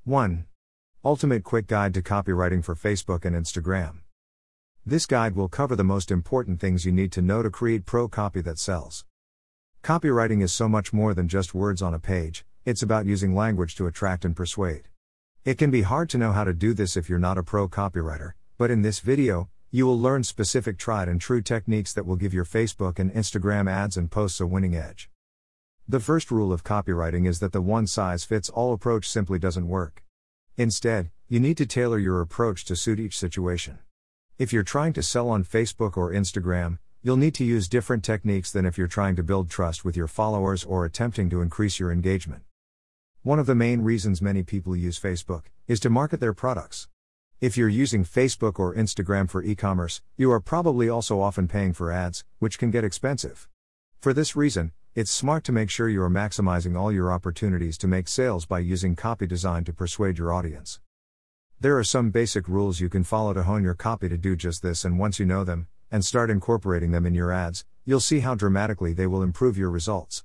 1. Ultimate Quick Guide to Copywriting for Facebook and Instagram. This guide will cover the most important things you need to know to create pro copy that sells. Copywriting is so much more than just words on a page, it's about using language to attract and persuade. It can be hard to know how to do this if you're not a pro copywriter, but in this video, you will learn specific tried and true techniques that will give your Facebook and Instagram ads and posts a winning edge. The first rule of copywriting is that the one-size-fits-all approach simply doesn't work. Instead, you need to tailor your approach to suit each situation. If you're trying to sell on Facebook or Instagram, you'll need to use different techniques than if you're trying to build trust with your followers or attempting to increase your engagement. One of the main reasons many people use Facebook is to market their products. If you're using Facebook or Instagram for e-commerce, you are probably also often paying for ads, which can get expensive. For this reason, it's smart to make sure you are maximizing all your opportunities to make sales by using copy design to persuade your audience. There are some basic rules you can follow to hone your copy to do just this, and once you know them, and start incorporating them in your ads, you'll see how dramatically they will improve your results.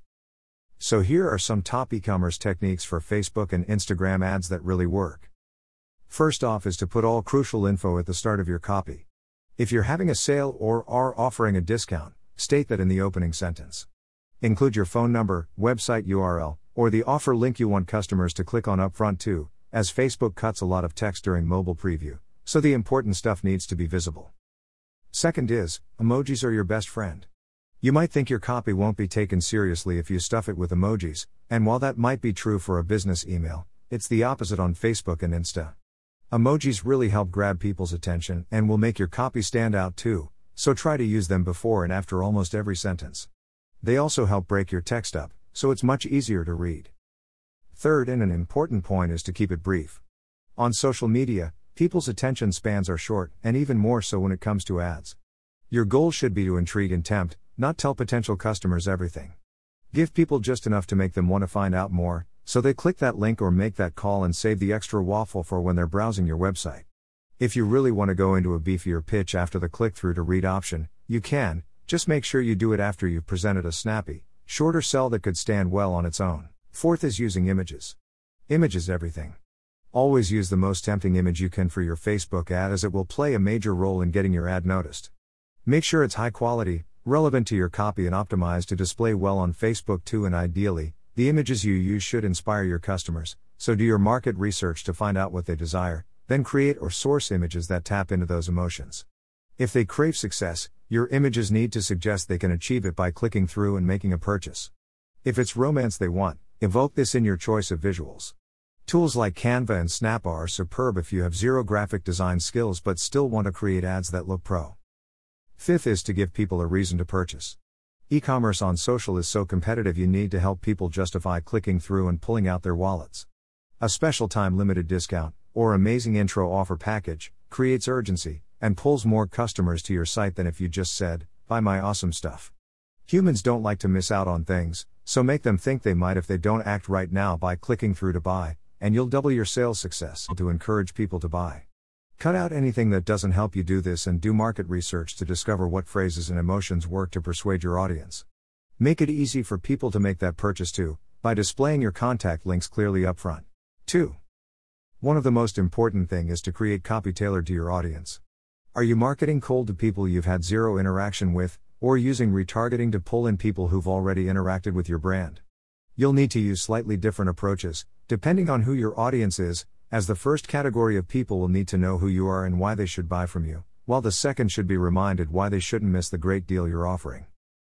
So here are some top e-commerce techniques for Facebook and Instagram ads that really work. First off is to put all crucial info at the start of your copy. If you're having a sale or are offering a discount, state that in the opening sentence. Include your phone number, website URL, or the offer link you want customers to click on upfront too, as Facebook cuts a lot of text during mobile preview, so the important stuff needs to be visible. Second is, emojis are your best friend. You might think your copy won't be taken seriously if you stuff it with emojis, and while that might be true for a business email, it's the opposite on Facebook and Insta. Emojis really help grab people's attention and will make your copy stand out too, so try to use them before and after almost every sentence. They also help break your text up, so it's much easier to read. Third, and an important point, is to keep it brief. On social media, people's attention spans are short, and even more so when it comes to ads. Your goal should be to intrigue and tempt, not tell potential customers everything. Give people just enough to make them want to find out more, so they click that link or make that call and save the extra waffle for when they're browsing your website. If you really want to go into a beefier pitch after the click-through to read option, you can, just make sure you do it after you've presented a snappy, shorter sell that could stand well on its own. Fourth is using images. Images everything. Always use the most tempting image you can for your Facebook ad, as it will play a major role in getting your ad noticed. Make sure it's high quality, relevant to your copy, and optimized to display well on Facebook too, and ideally, the images you use should inspire your customers, so do your market research to find out what they desire, then create or source images that tap into those emotions. If they crave success, your images need to suggest they can achieve it by clicking through and making a purchase. If it's romance they want, evoke this in your choice of visuals. Tools like Canva and Snap are superb if you have zero graphic design skills but still want to create ads that look pro. Fifth is to give people a reason to purchase. E-commerce on social is so competitive, you need to help people justify clicking through and pulling out their wallets. A special time limited discount, or amazing intro offer package, creates urgency, and pulls more customers to your site than if you just said, "Buy my awesome stuff." Humans don't like to miss out on things, so make them think they might if they don't act right now by clicking through to buy, and you'll double your sales success to encourage people to buy. Cut out anything that doesn't help you do this, and do market research to discover what phrases and emotions work to persuade your audience. Make it easy for people to make that purchase too, by displaying your contact links clearly up front. 2. One of the most important thing is to create copy tailored to your audience. Are you marketing cold to people you've had zero interaction with, or using retargeting to pull in people who've already interacted with your brand? You'll need to use slightly different approaches, depending on who your audience is, as the first category of people will need to know who you are and why they should buy from you, while the second should be reminded why they shouldn't miss the great deal you're offering.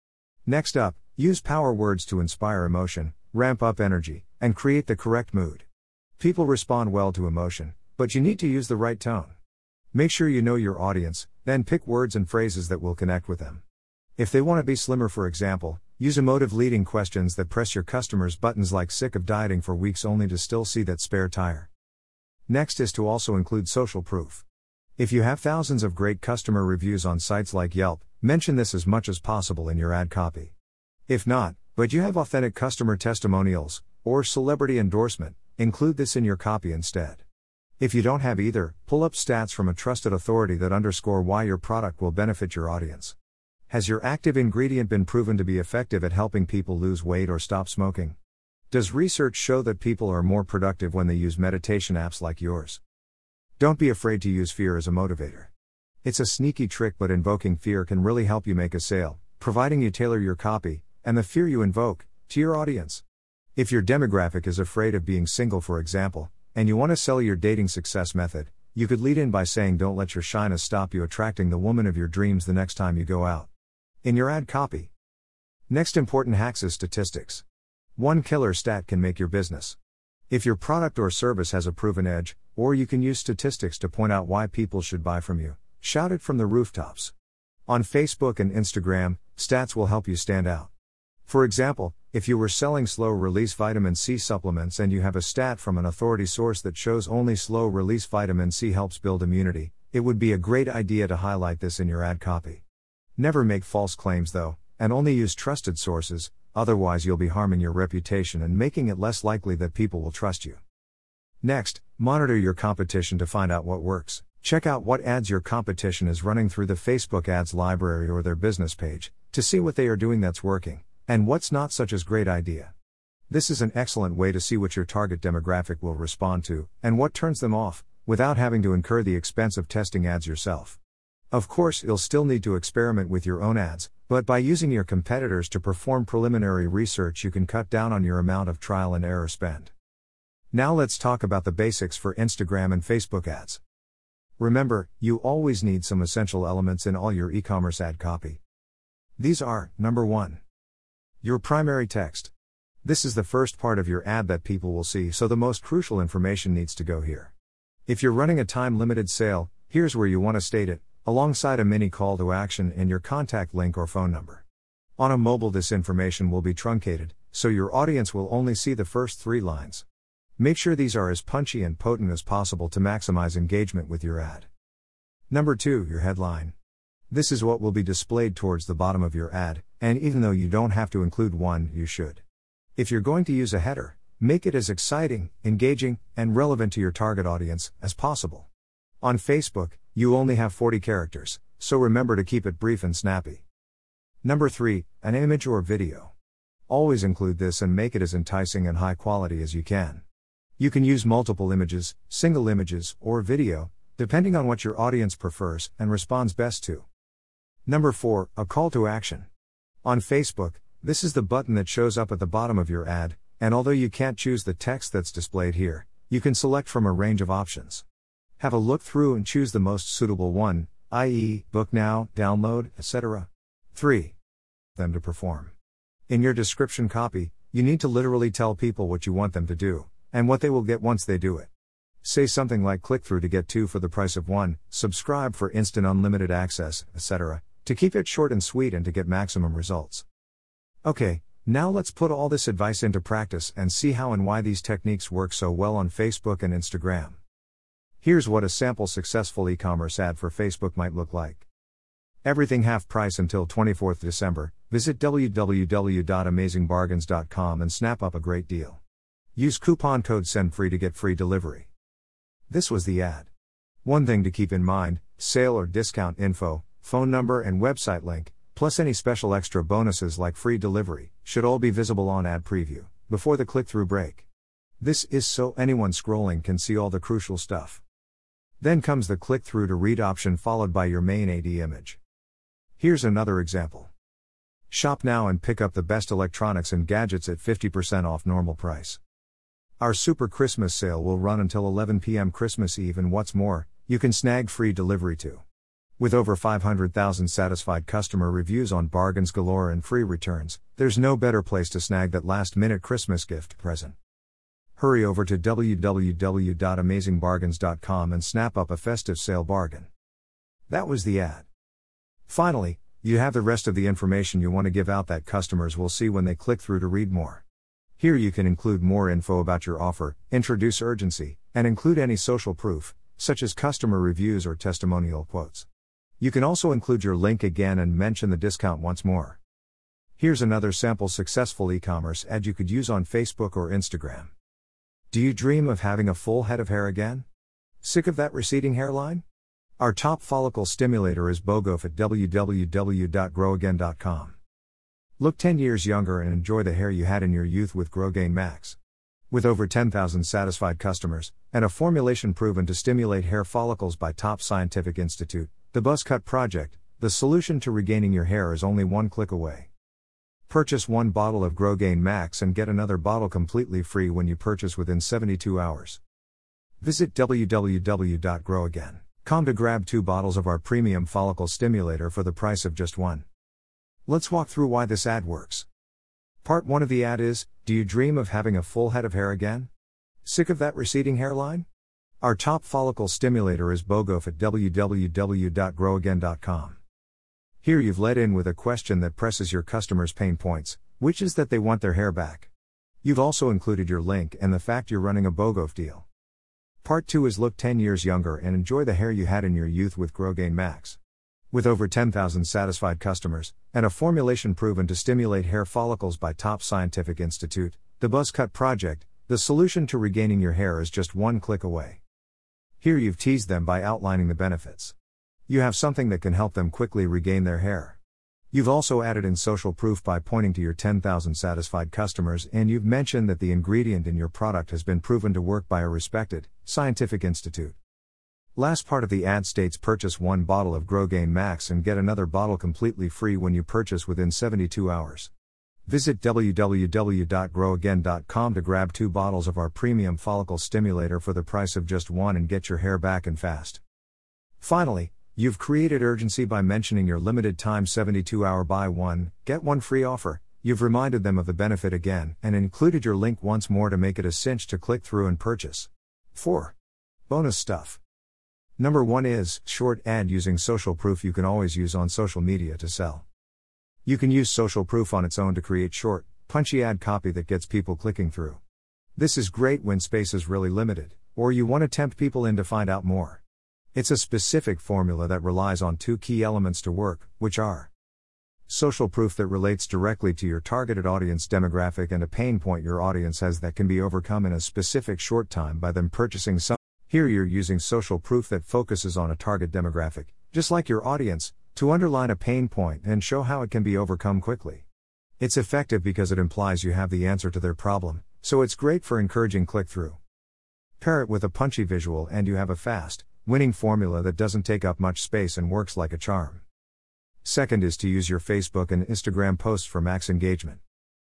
Next up, use power words to inspire emotion, ramp up energy, and create the correct mood. People respond well to emotion, but you need to use the right tone. Make sure you know your audience, then pick words and phrases that will connect with them. If they want to be slimmer, for example, use emotive leading questions that press your customers' buttons, like "sick of dieting for weeks only to still see that spare tire." Next is to also include social proof. If you have thousands of great customer reviews on sites like Yelp, mention this as much as possible in your ad copy. If not, but you have authentic customer testimonials, or celebrity endorsement, include this in your copy instead. If you don't have either, pull up stats from a trusted authority that underscore why your product will benefit your audience. Has your active ingredient been proven to be effective at helping people lose weight or stop smoking? Does research show that people are more productive when they use meditation apps like yours? Don't be afraid to use fear as a motivator. It's a sneaky trick, but invoking fear can really help you make a sale, providing you tailor your copy, and the fear you invoke, to your audience. If your demographic is afraid of being single, for example, and you want to sell your dating success method, you could lead in by saying, don't let your shyness stop you attracting the woman of your dreams the next time you go out. In your ad copy. Next important hacks is statistics. One killer stat can make your business. If your product or service has a proven edge, or you can use statistics to point out why people should buy from you, shout it from the rooftops. On Facebook and Instagram, stats will help you stand out. For example, if you were selling slow-release vitamin C supplements and you have a stat from an authority source that shows only slow-release vitamin C helps build immunity, it would be a great idea to highlight this in your ad copy. Never make false claims though, and only use trusted sources, otherwise you'll be harming your reputation and making it less likely that people will trust you. Next, monitor your competition to find out what works. Check out what ads your competition is running through the Facebook ads library or their business page, to see what they are doing that's working, and what's not such a great idea. This is an excellent way to see what your target demographic will respond to, and what turns them off, without having to incur the expense of testing ads yourself. Of course, you'll still need to experiment with your own ads, but by using your competitors to perform preliminary research, you can cut down on your amount of trial and error spend. Now let's talk about the basics for Instagram and Facebook ads. Remember, you always need some essential elements in all your e-commerce ad copy. These are, number 1. Your primary text. This is the first part of your ad that people will see, so the most crucial information needs to go here. If you're running a time-limited sale, here's where you want to state it, alongside a mini call to action and your contact link or phone number. On a mobile, this information will be truncated, so your audience will only see the first 3 lines. Make sure these are as punchy and potent as possible to maximize engagement with your ad. Number 2, your headline. This is what will be displayed towards the bottom of your ad, and even though you don't have to include one, you should. If you're going to use a header, make it as exciting, engaging, and relevant to your target audience as possible. On Facebook, you only have 40 characters, so remember to keep it brief and snappy. Number 3, an image or video. Always include this and make it as enticing and high quality as you can. You can use multiple images, single images, or video, depending on what your audience prefers and responds best to. Number 4, a call to action. On Facebook, this is the button that shows up at the bottom of your ad, and although you can't choose the text that's displayed here, you can select from a range of options. Have a look through and choose the most suitable one, i.e., book now, download, etc. 3. Them to perform. In your description copy, you need to literally tell people what you want them to do, and what they will get once they do it. Say something like click through to get 2 for the price of 1, subscribe for instant unlimited access, etc., to keep it short and sweet and to get maximum results. Okay, now let's put all this advice into practice and see how and why these techniques work so well on Facebook and Instagram. Here's what a sample successful e-commerce ad for Facebook might look like. Everything half price until 24th December. Visit www.amazingbargains.com and snap up a great deal. Use coupon code SENDFREE to get free delivery. This was the ad. One thing to keep in mind, sale or discount info, phone number and website link, plus any special extra bonuses like free delivery, should all be visible on ad preview, before the click-through break. This is so anyone scrolling can see all the crucial stuff. Then comes the click-through to read option followed by your main ad image. Here's another example. Shop now and pick up the best electronics and gadgets at 50% off normal price. Our Super Christmas sale will run until 11 p.m. Christmas Eve, and what's more, you can snag free delivery too. With over 500,000 satisfied customer reviews on bargains galore and free returns, there's no better place to snag that last-minute Christmas gift present. Hurry over to www.amazingbargains.com and snap up a festive sale bargain. That was the ad. Finally, you have the rest of the information you want to give out that customers will see when they click through to read more. Here you can include more info about your offer, introduce urgency, and include any social proof, such as customer reviews or testimonial quotes. You can also include your link again and mention the discount once more. Here's another sample successful e-commerce ad you could use on Facebook or Instagram. Do you dream of having a full head of hair again? Sick of that receding hairline? Our top follicle stimulator is Bogof at www.growagain.com. Look 10 years younger and enjoy the hair you had in your youth with GrowGain Max. With over 10,000 satisfied customers, and a formulation proven to stimulate hair follicles by top scientific institute, the BuzzCut Project, the solution to regaining your hair is only one click away. Purchase one bottle of GrowGain Max and get another bottle completely free when you purchase within 72 hours. Visit www.growagain.com to grab 2 bottles of our premium follicle stimulator for the price of just one. Let's walk through why this ad works. Part 1 of the ad is, do you dream of having a full head of hair again? Sick of that receding hairline? Our top follicle stimulator is BOGOF at www.growagain.com. Here you've led in with a question that presses your customers' pain points, which is that they want their hair back. You've also included your link and the fact you're running a BOGOF deal. Part 2 is look 10 years younger and enjoy the hair you had in your youth with GrowGain Max. With over 10,000 satisfied customers, and a formulation proven to stimulate hair follicles by top scientific institute, the BuzzCut Project, the solution to regaining your hair is just one click away. Here you've teased them by outlining the benefits. You have something that can help them quickly regain their hair. You've also added in social proof by pointing to your 10,000 satisfied customers, and you've mentioned that the ingredient in your product has been proven to work by a respected, scientific institute. Last part of the ad states purchase one bottle of GrowGain Max and get another bottle completely free when you purchase within 72 hours. Visit www.growagain.com to grab 2 bottles of our premium follicle stimulator for the price of just one and get your hair back and fast. Finally, you've created urgency by mentioning your limited time 72-hour buy one, get one free offer. You've reminded them of the benefit again and included your link once more to make it a cinch to click through and purchase. 4. Bonus stuff. Number 1 is short ad using social proof you can always use on social media to sell. You can use social proof on its own to create short, punchy ad copy that gets people clicking through. This is great when space is really limited, or you want to tempt people in to find out more. It's a specific formula that relies on 2 key elements to work, which are social proof that relates directly to your targeted audience demographic and a pain point your audience has that can be overcome in a specific short time by them purchasing some. Here you're using social proof that focuses on a target demographic, just like your audience, to underline a pain point and show how it can be overcome quickly. It's effective because it implies you have the answer to their problem, so it's great for encouraging click-through. Pair it with a punchy visual and you have a fast, winning formula that doesn't take up much space and works like a charm. Second is to use your Facebook and Instagram posts for max engagement.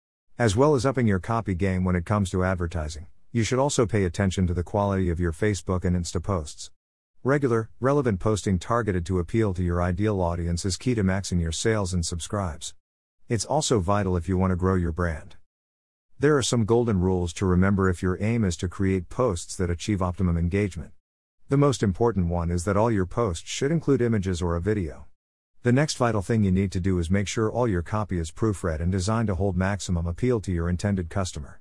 As well as upping your copy game when it comes to advertising, you should also pay attention to the quality of your Facebook and Insta posts. Regular, relevant posting targeted to appeal to your ideal audience is key to maxing your sales and subscribes. It's also vital if you want to grow your brand. There are some golden rules to remember if your aim is to create posts that achieve optimum engagement. The most important one is that all your posts should include images or a video. The next vital thing you need to do is make sure all your copy is proofread and designed to hold maximum appeal to your intended customer.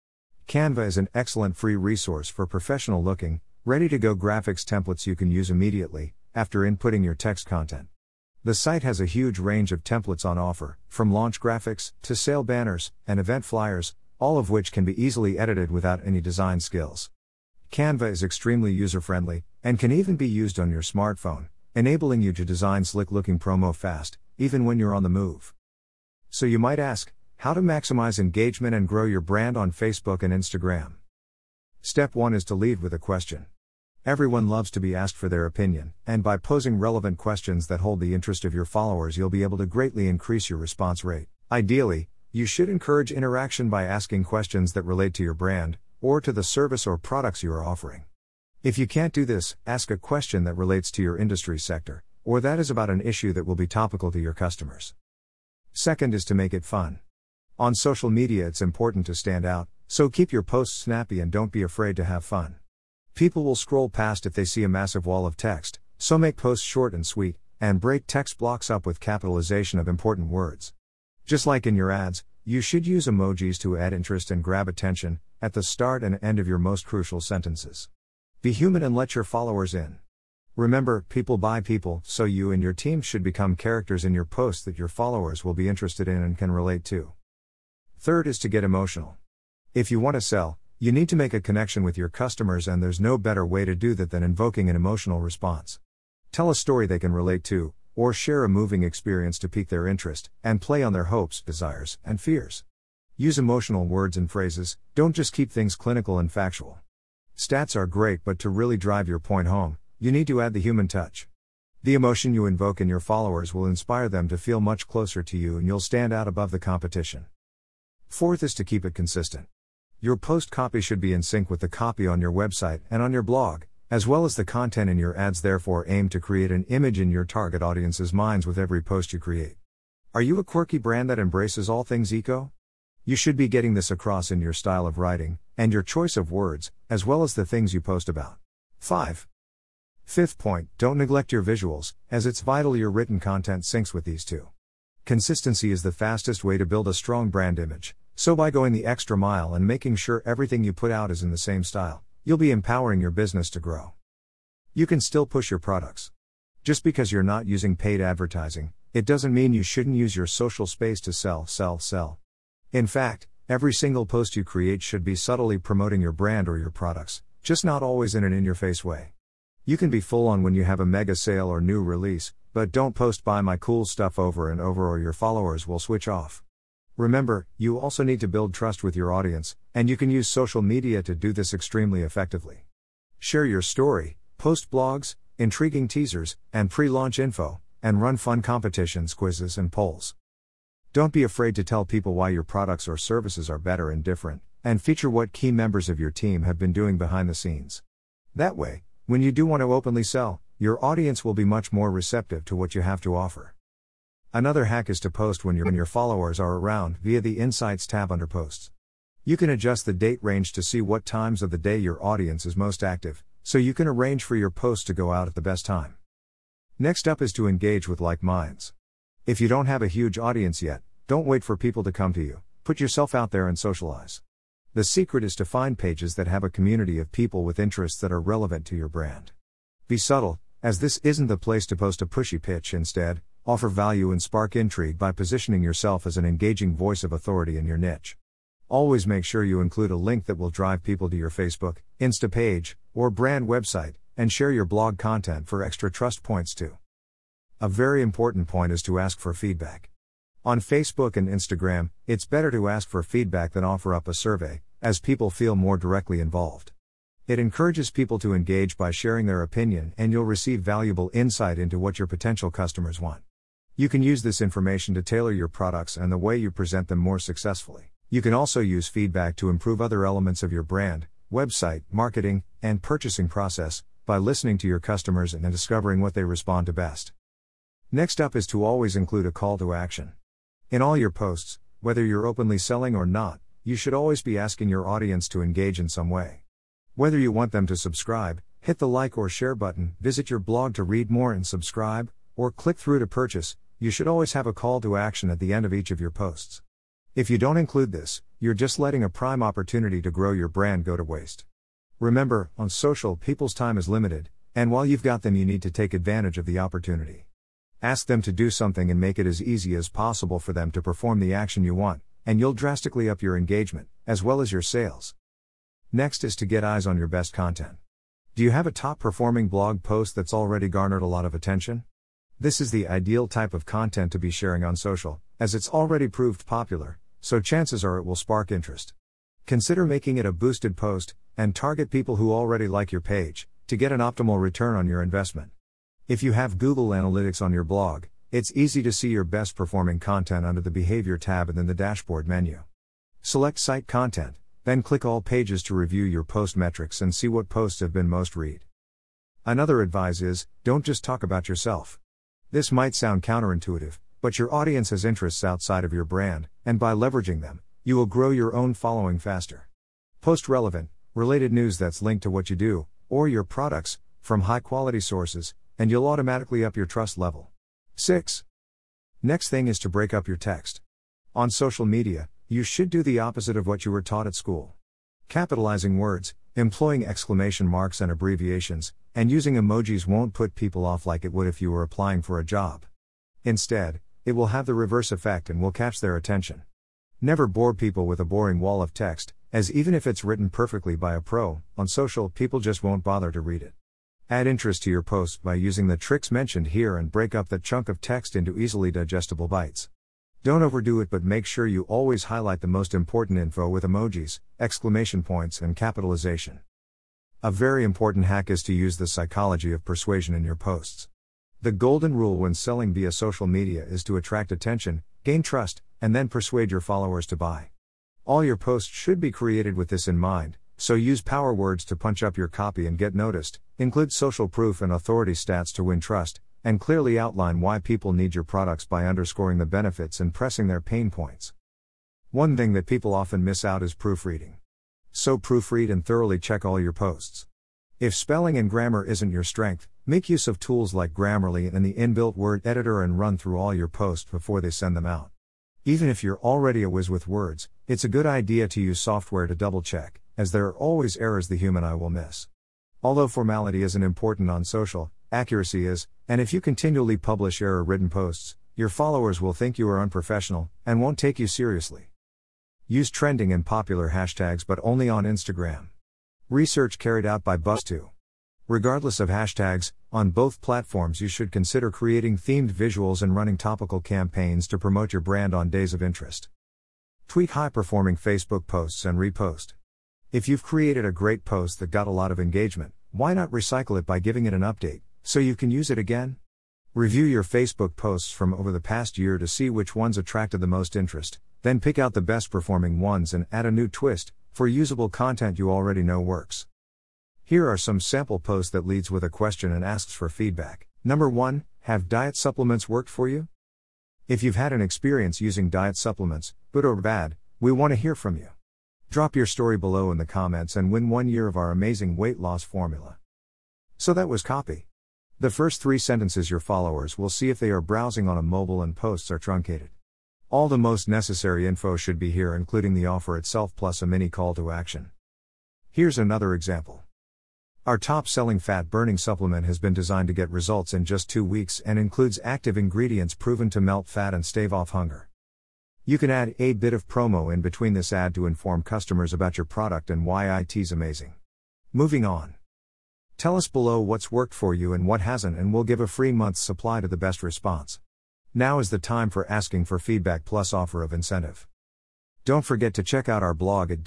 Canva is an excellent free resource for professional-looking, ready-to-go graphics templates you can use immediately, after inputting your text content. The site has a huge range of templates on offer, from launch graphics, to sale banners, and event flyers, all of which can be easily edited without any design skills. Canva is extremely user-friendly, and can even be used on your smartphone, enabling you to design slick-looking promo fast, even when you're on the move. So you might ask, how to maximize engagement and grow your brand on Facebook and Instagram? Step 1 is to lead with a question. Everyone loves to be asked for their opinion, and by posing relevant questions that hold the interest of your followers, you'll be able to greatly increase your response rate. Ideally, you should encourage interaction by asking questions that relate to your brand, or to the service or products you are offering. If you can't do this, ask a question that relates to your industry sector, or that is about an issue that will be topical to your customers. Second is to make it fun. On social media, it's important to stand out, so keep your posts snappy and don't be afraid to have fun. People will scroll past if they see a massive wall of text, so make posts short and sweet, and break text blocks up with capitalization of important words. Just like in your ads, you should use emojis to add interest and grab attention, at the start and end of your most crucial sentences. Be human and let your followers in. Remember, people buy people, so you and your team should become characters in your posts that your followers will be interested in and can relate to. Third is to get emotional. If you want to sell, you need to make a connection with your customers, and there's no better way to do that than invoking an emotional response. Tell a story they can relate to, or share a moving experience to pique their interest, and play on their hopes, desires, and fears. Use emotional words and phrases, don't just keep things clinical and factual. Stats are great, but to really drive your point home, you need to add the human touch. The emotion you invoke in your followers will inspire them to feel much closer to you, and you'll stand out above the competition. Fourth is to keep it consistent. Your post copy should be in sync with the copy on your website and on your blog, as well as the content in your ads. Therefore, aim to create an image in your target audience's minds with every post you create. Are you a quirky brand that embraces all things eco? You should be getting this across in your style of writing, and your choice of words, as well as the things you post about. 5. Fifth point, don't neglect your visuals, as it's vital your written content syncs with these two. Consistency is the fastest way to build a strong brand image, so by going the extra mile and making sure everything you put out is in the same style, you'll be empowering your business to grow. You can still push your products. Just because you're not using paid advertising, it doesn't mean you shouldn't use your social space to sell. In fact, every single post you create should be subtly promoting your brand or your products, just not always in an in-your-face way. You can be full on when you have a mega sale or new release, but don't post "buy my cool stuff" over and over, or your followers will switch off. Remember, you also need to build trust with your audience, and you can use social media to do this extremely effectively. Share your story, post blogs, intriguing teasers, and pre-launch info, and run fun competitions, quizzes, and polls. Don't be afraid to tell people why your products or services are better and different, and feature what key members of your team have been doing behind the scenes. That way, when you do want to openly sell, your audience will be much more receptive to what you have to offer. Another hack is to post when your followers are around via the Insights tab under Posts. You can adjust the date range to see what times of the day your audience is most active, so you can arrange for your posts to go out at the best time. Next up is to engage with like minds. If you don't have a huge audience yet, don't wait for people to come to you, put yourself out there and socialize. The secret is to find pages that have a community of people with interests that are relevant to your brand. Be subtle, as this isn't the place to post a pushy pitch. Instead, offer value and spark intrigue by positioning yourself as an engaging voice of authority in your niche. Always make sure you include a link that will drive people to your Facebook, Insta page, or brand website, and share your blog content for extra trust points too. A very important point is to ask for feedback. On Facebook and Instagram, it's better to ask for feedback than offer up a survey, as people feel more directly involved. It encourages people to engage by sharing their opinion, and you'll receive valuable insight into what your potential customers want. You can use this information to tailor your products and the way you present them more successfully. You can also use feedback to improve other elements of your brand, website, marketing, and purchasing process, by listening to your customers and discovering what they respond to best. Next up is to always include a call to action. In all your posts, whether you're openly selling or not, you should always be asking your audience to engage in some way. Whether you want them to subscribe, hit the like or share button, visit your blog to read more and subscribe, or click through to purchase, you should always have a call to action at the end of each of your posts. If you don't include this, you're just letting a prime opportunity to grow your brand go to waste. Remember, on social, people's time is limited, and while you've got them, you need to take advantage of the opportunity. Ask them to do something and make it as easy as possible for them to perform the action you want, and you'll drastically up your engagement, as well as your sales. Next is to get eyes on your best content. Do you have a top-performing blog post that's already garnered a lot of attention? This is the ideal type of content to be sharing on social, as it's already proved popular, so chances are it will spark interest. Consider making it a boosted post, and target people who already like your page, to get an optimal return on your investment. If you have Google Analytics on your blog, it's easy to see your best performing content under the Behavior tab and then the Dashboard menu. Select Site Content, then click All Pages to review your post metrics and see what posts have been most read. Another advice is, don't just talk about yourself. This might sound counterintuitive, but your audience has interests outside of your brand, and by leveraging them, you will grow your own following faster. Post relevant, related news that's linked to what you do, or your products, from high-quality sources, and you'll automatically up your trust level. 6. Next thing is to break up your text. On social media, you should do the opposite of what you were taught at school. Capitalizing words, employing exclamation marks and abbreviations, and using emojis won't put people off like it would if you were applying for a job. Instead, it will have the reverse effect and will catch their attention. Never bore people with a boring wall of text, as even if it's written perfectly by a pro, on social, people just won't bother to read it. Add interest to your post by using the tricks mentioned here and break up that chunk of text into easily digestible bites. Don't overdo it, but make sure you always highlight the most important info with emojis, exclamation points, and capitalization. A very important hack is to use the psychology of persuasion in your posts. The golden rule when selling via social media is to attract attention, gain trust, and then persuade your followers to buy. All your posts should be created with this in mind, so use power words to punch up your copy and get noticed, include social proof and authority stats to win trust, and clearly outline why people need your products by underscoring the benefits and pressing their pain points. One thing that people often miss out is proofreading. So proofread and thoroughly check all your posts. If spelling and grammar isn't your strength, make use of tools like Grammarly and the inbuilt word editor and run through all your posts before they send them out. Even if you're already a whiz with words, it's a good idea to use software to double check, as there are always errors the human eye will miss. Although formality isn't important on social, accuracy is, and if you continually publish error-ridden posts, your followers will think you are unprofessional and won't take you seriously. Use trending and popular hashtags, but only on Instagram. Research carried out by Buzz2. Regardless of hashtags, on both platforms you should consider creating themed visuals and running topical campaigns to promote your brand on days of interest. Tweak high-performing Facebook posts and repost. If you've created a great post that got a lot of engagement, why not recycle it by giving it an update, so you can use it again? Review your Facebook posts from over the past year to see which ones attracted the most interest, then pick out the best performing ones and add a new twist, for usable content you already know works. Here are some sample posts that leads with a question and asks for feedback. Number 1, have diet supplements worked for you? If you've had an experience using diet supplements, good or bad, we want to hear from you. Drop your story below in the comments and win 1 year of our amazing weight loss formula. So that was copy. The first 3 sentences your followers will see if they are browsing on a mobile and posts are truncated. All the most necessary info should be here, including the offer itself plus a mini call to action. Here's another example. Our top-selling fat-burning supplement has been designed to get results in just 2 weeks and includes active ingredients proven to melt fat and stave off hunger. You can add a bit of promo in between this ad to inform customers about your product and why it's amazing. Moving on. Tell us below what's worked for you and what hasn't, and we'll give a free month's supply to the best response. Now is the time for asking for feedback plus offer of incentive. Don't forget to check out our blog at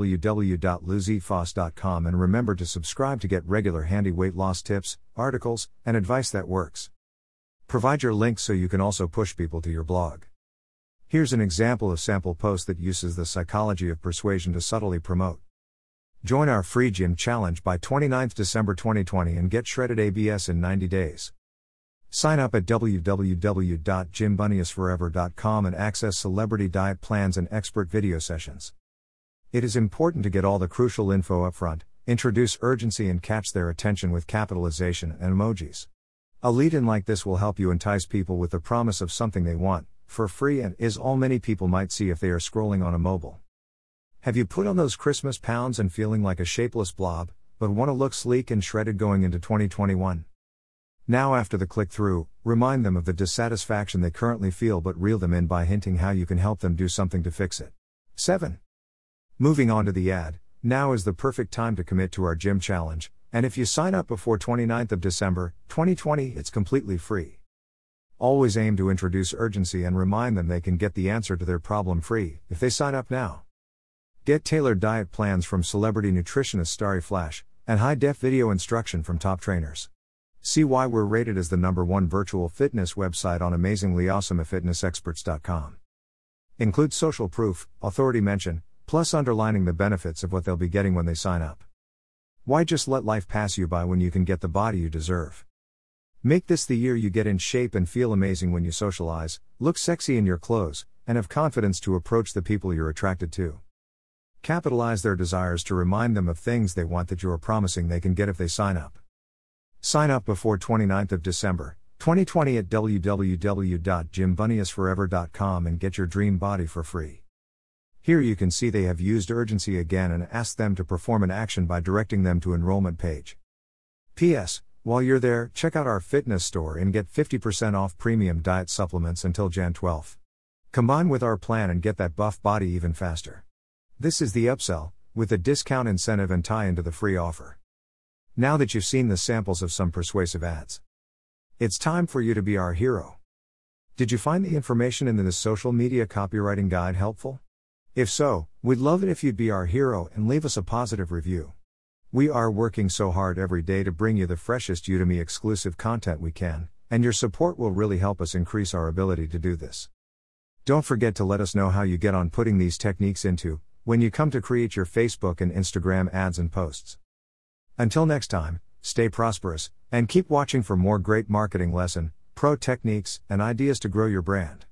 www.losefos.com and remember to subscribe to get regular handy weight loss tips, articles, and advice that works. Provide your links so you can also push people to your blog. Here's an example of sample post that uses the psychology of persuasion to subtly promote. Join our free gym challenge by 29th December 2020 and get shredded ABS in 90 days. Sign up at www.gymbunnyisforever.com and access celebrity diet plans and expert video sessions. It is important to get all the crucial info up front, introduce urgency and catch their attention with capitalization and emojis. A lead-in like this will help you entice people with the promise of something they want, for free, and is all many people might see if they are scrolling on a mobile. Have you put on those Christmas pounds and feeling like a shapeless blob, but want to look sleek and shredded going into 2021? Now after the click-through, remind them of the dissatisfaction they currently feel but reel them in by hinting how you can help them do something to fix it. 7. Moving on to the ad, now is the perfect time to commit to our gym challenge, and if you sign up before 29th of December, 2020, it's completely free. Always aim to introduce urgency and remind them they can get the answer to their problem free, if they sign up now. Get tailored diet plans from celebrity nutritionist Starry Flash, and high-def video instruction from top trainers. See why we're rated as the #1 virtual fitness website on amazinglyawesomefitnessexperts.com. Include social proof, authority mention, plus underlining the benefits of what they'll be getting when they sign up. Why just let life pass you by when you can get the body you deserve? Make this the year you get in shape and feel amazing when you socialize, look sexy in your clothes, and have confidence to approach the people you're attracted to. Capitalize their desires to remind them of things they want that you are promising they can get if they sign up. Sign up before 29th of December, 2020 at www.gymbunnyisforever.com and get your dream body for free. Here you can see they have used urgency again and asked them to perform an action by directing them to enrollment page. P.S. While you're there, check out our fitness store and get 50% off premium diet supplements until Jan 12th. Combine with our plan and get that buff body even faster. This is the upsell, with a discount incentive and tie into the free offer. Now that you've seen the samples of some persuasive ads, it's time for you to be our hero. Did you find the information in this social media copywriting guide helpful? If so, we'd love it if you'd be our hero and leave us a positive review. We are working so hard every day to bring you the freshest Udemy exclusive content we can, and your support will really help us increase our ability to do this. Don't forget to let us know how you get on putting these techniques into when you come to create your Facebook and Instagram ads and posts. Until next time, stay prosperous, and keep watching for more great marketing lesson, pro techniques, and ideas to grow your brand.